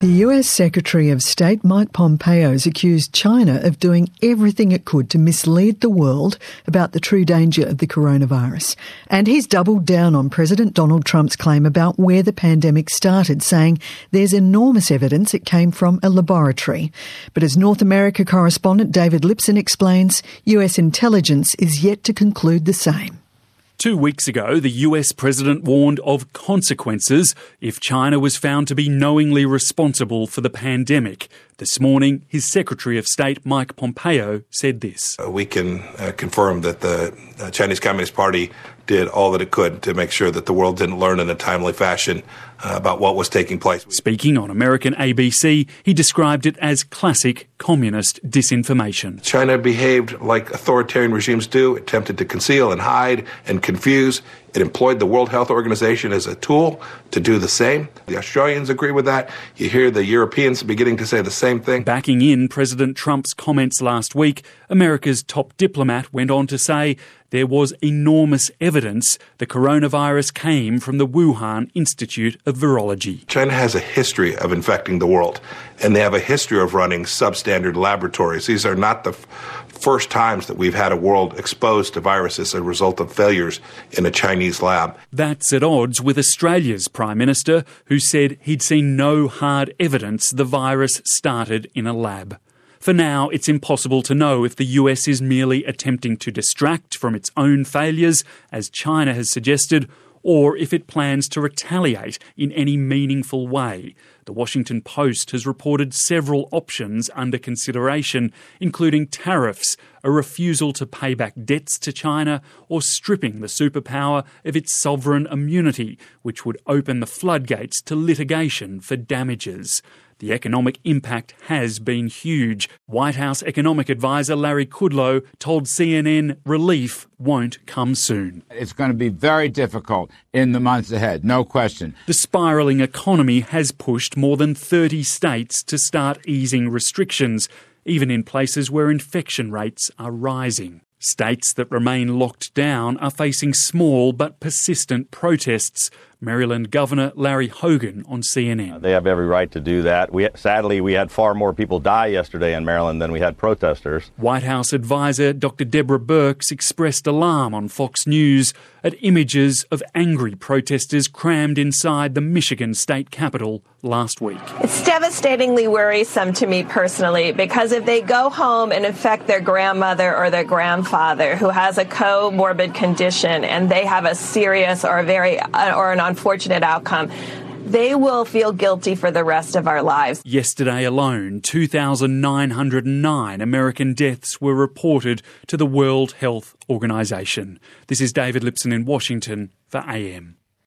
The US Secretary of State Mike Pompeo has accused China of doing everything it could to mislead the world about the true danger of the coronavirus. And he's doubled down on President Donald Trump's claim about where the pandemic started, saying there's enormous evidence it came from a laboratory. But as North America correspondent David Lipson explains, US intelligence is yet to conclude the same. 2 weeks ago, the US president warned of consequences if China was found to be knowingly responsible for the pandemic. This morning, his Secretary of State, Mike Pompeo, said this. We can confirm that the Chinese Communist Party did all that it could to make sure that the world didn't learn in a timely fashion about what was taking place. Speaking on American ABC, he described it as classic communist disinformation. China behaved like authoritarian regimes do, attempted to conceal and hide and confuse. It employed the World Health Organization as a tool to do the same. The Australians agree with that. You hear the Europeans beginning to say the same thing. Backing in President Trump's comments last week, America's top diplomat went on to say there was enormous evidence the coronavirus came from the Wuhan Institute of Virology. China has a history of infecting the world, and they have a history of running substandard laboratories. These are not the first times that we've had a world exposed to viruses as a result of failures in a Chinese lab. That's at odds with Australia's Prime Minister, who said he'd seen no hard evidence the virus started in a lab. For now, it's impossible to know if the US is merely attempting to distract from its own failures, as China has suggested, or if it plans to retaliate in any meaningful way. The Washington Post has reported several options under consideration, including tariffs, a refusal to pay back debts to China, or stripping the superpower of its sovereign immunity, which would open the floodgates to litigation for damages. The economic impact has been huge. White House economic advisor Larry Kudlow told CNN relief won't come soon. It's going to be very difficult in the months ahead, no question. The spiralling economy has pushed more than 30 states to start easing restrictions, even in places where infection rates are rising. States that remain locked down are facing small but persistent protests. Maryland Governor Larry Hogan on CNN. They have every right to do that. Sadly, we had far more people die yesterday in Maryland than we had protesters. White House advisor Dr. Deborah Birx expressed alarm on Fox News at images of angry protesters crammed inside the Michigan state capitol last week. It's devastatingly worrisome to me personally, because if they go home and infect their grandmother or their grandfather who has a comorbid condition and they have a serious or an unfortunate outcome, they will feel guilty for the rest of our lives. Yesterday alone, 2,909 American deaths were reported to the World Health Organization. This is David Lipson in Washington for AM.